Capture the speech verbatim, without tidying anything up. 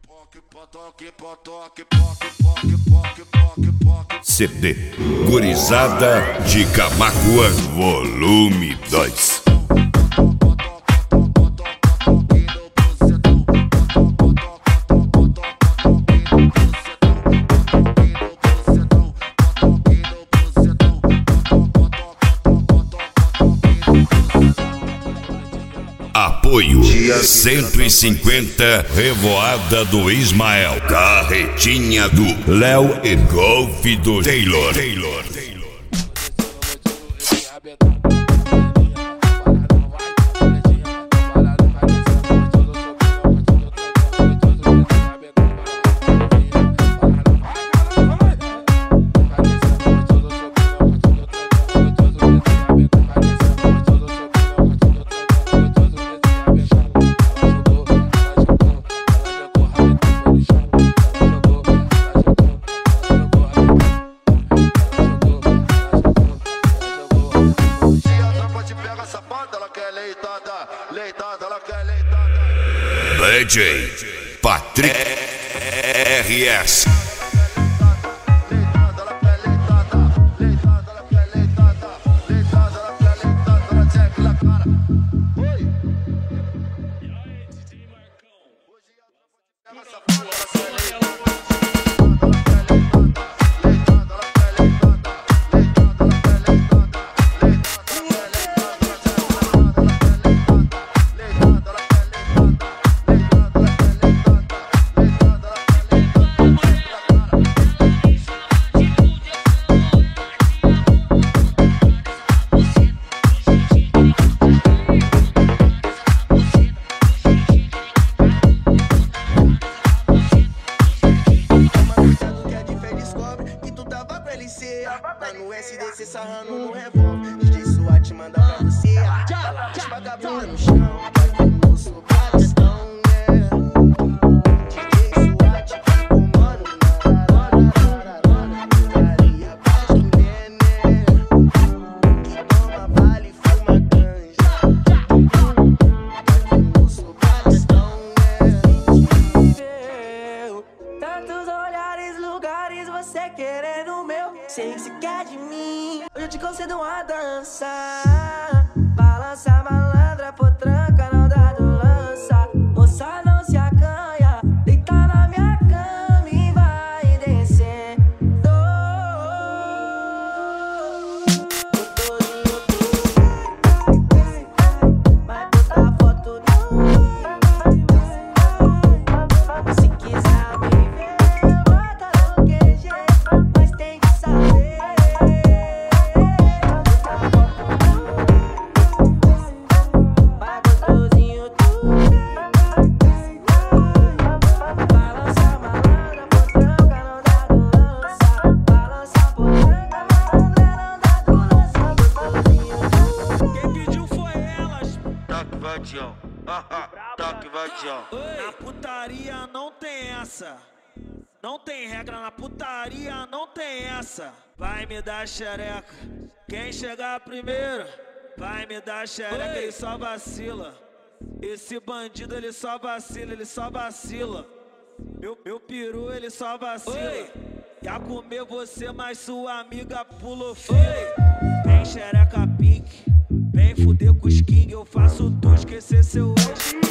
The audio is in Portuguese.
C D Gurizada de Camaquã, volume dois. Apoio cento e cinquenta Revoada do Ismael, Carretinha do Léo e Golf do Taylor. Taylor. D J Patrick R S. Lá no S D cê sarrando no revólver. D J SWAT manda pra você. Bate vagabunda no chão. Vai ter moço no Paquistão, yeah. D J SWAT comando na putaria abaixo do nenê. Que toma vale e fuma ganja. Vai ter moço no Paquistão, yeah. Tantos olhares, lugares, você querendo o meu. Sei que você quer de mim, hoje eu te concedo uma dança. Balança malandra, potranca, não dá do lança. Moça não se acanha, deita na minha cama e vai descendo. Vai postar foto do se quiser me ver, bota no Q G, mas tem que saber. Vai gostosinho tu, balança malandra, potranca, não dá do lança. Balança potranca, malandra, não dá do lança. Gostosinho tu. Quem pediu foi elas. Toque vadião, toque vadião. Na putaria não tem essa. Não tem regra na putaria, não tem essa. Vai me dar xereca. Quem chegar primeiro vai me dar xereca. Ele só vacila. Esse bandido ele só vacila, ele só vacila. Meu, meu peru ele só vacila. Quer comer você, mas sua amiga pulou feio. Vem xereca pique, vem fuder com os king. Eu faço tu esquecer seu ex.